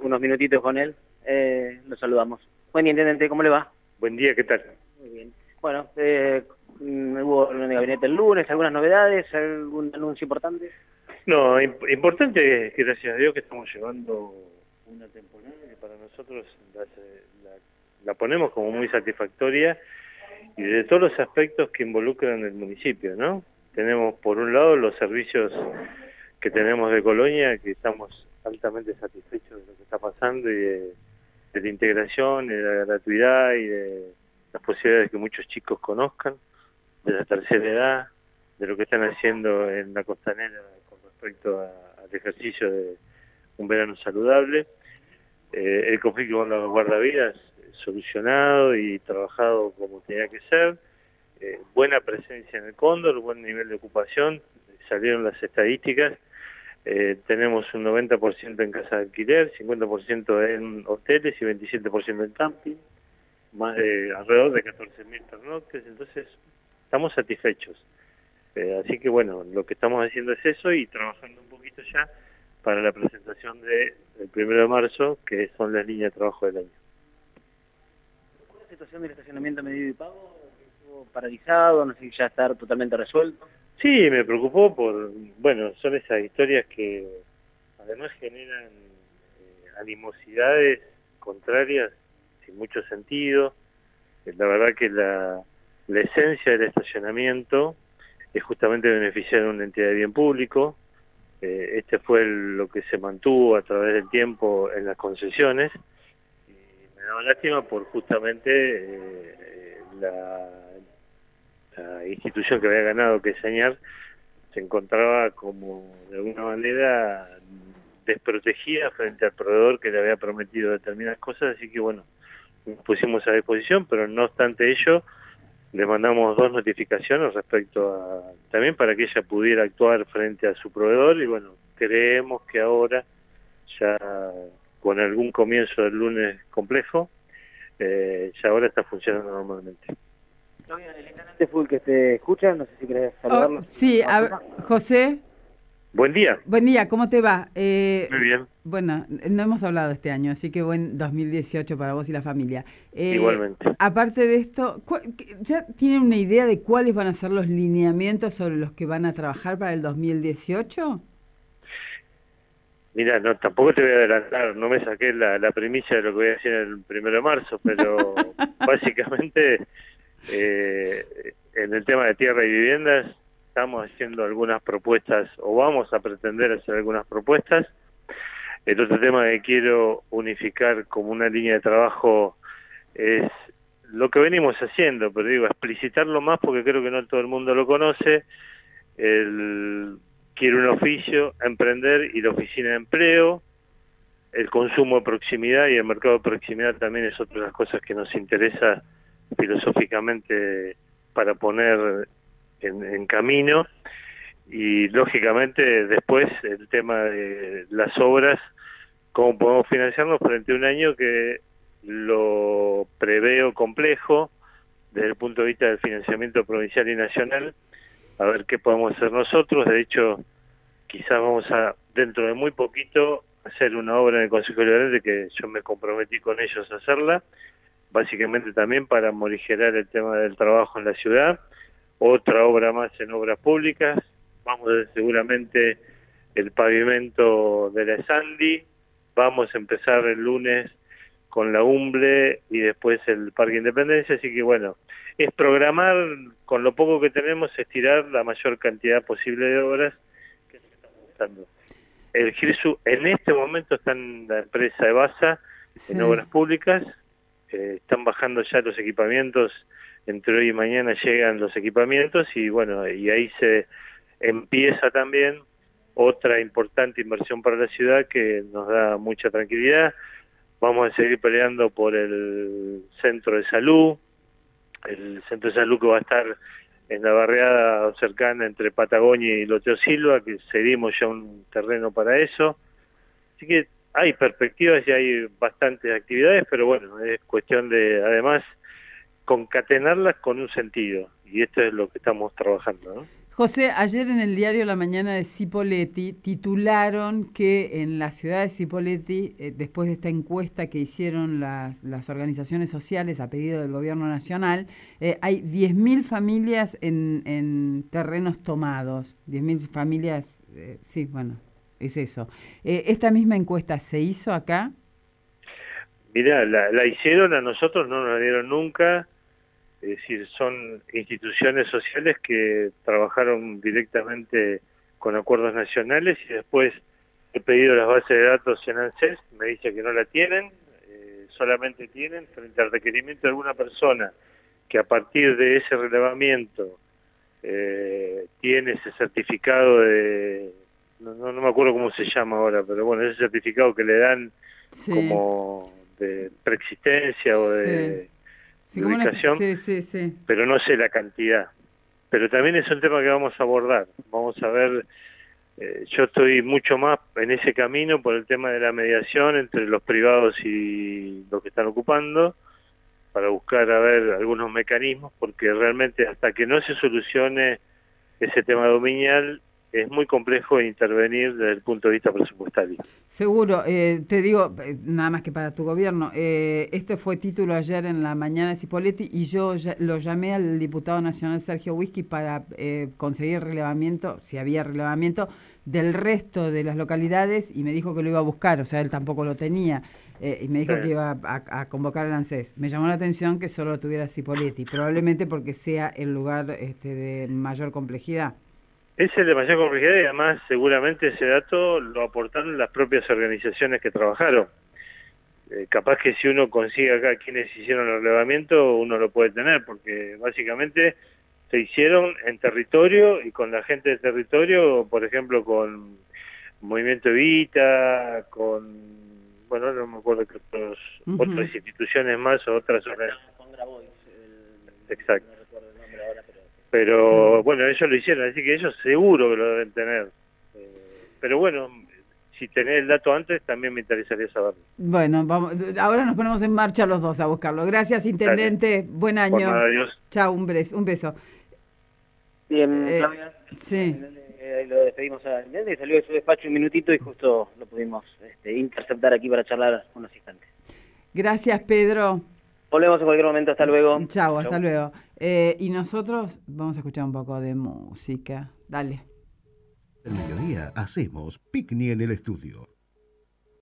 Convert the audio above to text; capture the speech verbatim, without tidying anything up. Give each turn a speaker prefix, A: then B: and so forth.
A: unos minutitos con él, eh, lo saludamos. Buen día, intendente, ¿cómo le va?
B: Buen día, ¿qué tal?
A: Muy bien. Bueno, eh, hubo reunión de gabinete el lunes, algunas novedades, algún anuncio importante.
B: No, imp- importante es que gracias a Dios que estamos llevando una temporada que para nosotros la, la, la ponemos como muy satisfactoria y de todos los aspectos que involucran el municipio, ¿no? Tenemos por un lado los servicios que tenemos de Colonia, que estamos altamente satisfechos de lo que está pasando y de, de la integración, y de la gratuidad y de las posibilidades de que muchos chicos conozcan, de la tercera edad, de lo que están haciendo en la costanera con respecto a, al ejercicio de un verano saludable. Eh, el conflicto con los guardavidas solucionado y trabajado como tenía que ser. Eh, buena presencia en el Cóndor, buen nivel de ocupación, salieron las estadísticas. Eh, tenemos un noventa por ciento en casa de alquiler, cincuenta por ciento en hoteles y veintisiete por ciento en camping, más de alrededor de catorce mil pernoctes, entonces estamos satisfechos. Eh, así que bueno, lo que estamos haciendo es eso y trabajando un poquito ya para la presentación de, del primero de marzo, que son las líneas de trabajo del año.
A: ¿La situación del estacionamiento medido y pago estuvo paralizado? No sé si ya está totalmente resuelto.
B: Sí, me preocupó por, bueno, son esas historias que además generan eh, animosidades contrarias sin mucho sentido. Eh, La verdad que la, la esencia del estacionamiento es justamente beneficiar a una entidad de bien público. Eh, este fue el- lo que se mantuvo a través del tiempo en las concesiones. Y me daba lástima por justamente eh, eh, la, la institución que había ganado, que es Señar, se encontraba como de alguna manera desprotegida frente al proveedor que le había prometido determinadas cosas, así que bueno, nos pusimos a disposición, pero no obstante ello, le mandamos dos notificaciones respecto a, también para que ella pudiera actuar frente a su proveedor, y bueno, creemos que ahora, ya con algún comienzo del lunes complejo, eh, ya ahora está funcionando normalmente.
A: El intendente fue el que te escucha, no sé si querés
C: Oh,
A: saludarlo.
C: sí, a ver, José,
B: Buen día.
C: buen día, ¿cómo te va? Eh,
B: Muy bien.
C: Bueno, no hemos hablado este año, así que buen dos mil dieciocho para vos y la familia. Eh,
B: Igualmente.
C: Aparte de esto, ¿ya tienen una idea de cuáles van a ser los lineamientos sobre los que van a trabajar para el dos mil dieciocho?
B: Mira, no, tampoco te voy a adelantar, no me saqué la, la primicia de lo que voy a decir el primero de marzo, pero básicamente eh, en el tema de tierra y viviendas estamos haciendo algunas propuestas, o vamos a pretender hacer algunas propuestas. El otro tema que quiero unificar como una línea de trabajo es lo que venimos haciendo, pero digo, explicitarlo más porque creo que no todo el mundo lo conoce. El quiero un oficio, emprender y la oficina de empleo, el consumo de proximidad y el mercado de proximidad también es otra de las cosas que nos interesa filosóficamente para poner en, en camino, y lógicamente después el tema de las obras, cómo podemos financiarnos frente a un año que lo preveo complejo desde el punto de vista del financiamiento provincial y nacional. A ver qué podemos hacer nosotros. De hecho, quizás vamos a, dentro de muy poquito, hacer una obra en el Consejo Liberal, que yo me comprometí con ellos a hacerla, básicamente también para morigerar el tema del trabajo en la ciudad. Otra obra más en obras públicas. Vamos a ver seguramente el pavimento de la Sandy. Vamos a empezar el lunes con la Umble y después el Parque Independencia, así que bueno, es programar con lo poco que tenemos, estirar la mayor cantidad posible de obras que se están buscando. El GIRSU en este momento está en la empresa de Basa,
C: Sí.
B: en obras públicas, eh, están bajando ya los equipamientos, entre hoy y mañana llegan los equipamientos y bueno, y ahí se empieza también otra importante inversión para la ciudad que nos da mucha tranquilidad. Vamos a seguir peleando por el centro de salud, el centro de salud que va a estar en la barriada cercana entre Patagonia y Loteo Silva, que cedimos ya un terreno para eso. Así que hay perspectivas y hay bastantes actividades, pero bueno, es cuestión de, además, concatenarlas con un sentido, y esto es lo que estamos trabajando, ¿no?
C: José, ayer en el diario La Mañana de Cipolletti titularon que en la ciudad de Cipolletti, eh, después de esta encuesta que hicieron las, las organizaciones sociales a pedido del gobierno nacional, eh, hay diez mil familias en, en terrenos tomados. diez mil familias, eh, sí, bueno, es eso. Eh, ¿Esta misma encuesta se hizo acá?
B: Mirá, la, la hicieron, a nosotros no nos la dieron nunca. Es decir, son instituciones sociales que trabajaron directamente con acuerdos nacionales y después he pedido las bases de datos en ANSES, me dice que no la tienen, eh, solamente tienen frente al requerimiento de alguna persona que a partir de ese relevamiento eh, tiene ese certificado de, no, no, no me acuerdo cómo se llama ahora, pero bueno, ese certificado que le dan sí. como de preexistencia o de... Sí.
C: Sí, ubicación, una... sí, sí, sí.
B: pero no sé la cantidad. Pero también es un tema que vamos a abordar. Vamos a ver, eh, yo estoy mucho más en ese camino por el tema de la mediación entre los privados y los que están ocupando, para buscar a ver algunos mecanismos, porque realmente hasta que no se solucione ese tema dominial, es muy complejo intervenir desde el punto de vista presupuestario.
C: Seguro, eh, te digo, nada más que para tu gobierno, eh, este fue título ayer en La Mañana de Cipolletti y yo ya, lo llamé al diputado nacional Sergio Whisky para eh, conseguir relevamiento, si había relevamiento, del resto de las localidades y me dijo que lo iba a buscar, o sea, él tampoco lo tenía, eh, y me dijo sí. que iba a, a convocar al ANSES. Me llamó la atención que solo lo tuviera Cipolletti, probablemente porque sea el lugar este, de mayor complejidad.
B: Es el de mayor complejidad y además seguramente ese dato lo aportaron las propias organizaciones que trabajaron. Eh, capaz que si uno consigue acá quienes hicieron el relevamiento, uno lo puede tener, porque básicamente se hicieron en territorio y con la gente del territorio, por ejemplo, con Movimiento Evita, con, bueno, no me acuerdo que otros, uh-huh. otras instituciones más o otras organizaciones. Exacto. Pero sí. bueno, ellos lo hicieron, así que ellos seguro que lo deben tener. Eh, pero bueno, si tenés el dato antes, también me interesaría saberlo.
C: Bueno, vamos, ahora nos ponemos en marcha los dos a buscarlo. Gracias, Intendente. Dale. Buen año.
B: Por nada, adiós.
C: Chao, un, un beso.
A: Bien, eh, Claudia.
C: Sí.
A: Eh, lo despedimos a Intendente, salió de su despacho un minutito y justo lo pudimos este, interceptar aquí para charlar unos instantes.
C: Gracias, Pedro.
A: Volvemos en cualquier momento, hasta luego.
C: Chao, hasta Chau. luego. Eh, y nosotros vamos a escuchar un poco de música. Dale.
D: El mediodía hacemos picnic en el estudio.